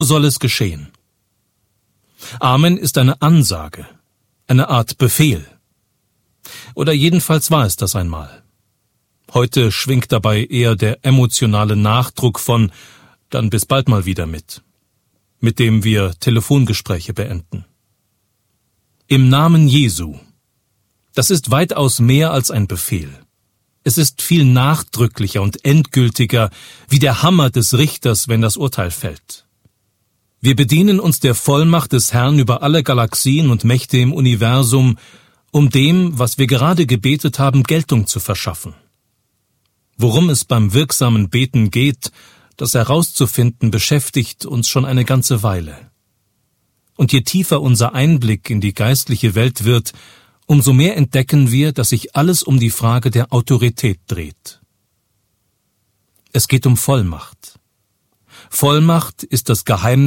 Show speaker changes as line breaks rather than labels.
soll es geschehen. Amen ist eine Ansage, eine Art Befehl. Oder jedenfalls war es das einmal. Heute schwingt dabei eher der emotionale Nachdruck von »dann bis bald mal wieder« mit dem wir Telefongespräche beenden. Im Namen Jesu. Das ist weitaus mehr als ein Befehl. Es ist viel nachdrücklicher und endgültiger, wie der Hammer des Richters, wenn das Urteil fällt. Wir bedienen uns der Vollmacht des Herrn über alle Galaxien und Mächte im Universum, um dem, was wir gerade gebetet haben, Geltung zu verschaffen. Worum es beim wirksamen Beten geht, das herauszufinden, beschäftigt uns schon eine ganze Weile. Und je tiefer unser Einblick in die geistliche Welt wird, umso mehr entdecken wir, dass sich alles um die Frage der Autorität dreht. Es geht um Vollmacht. Vollmacht ist das Geheimnis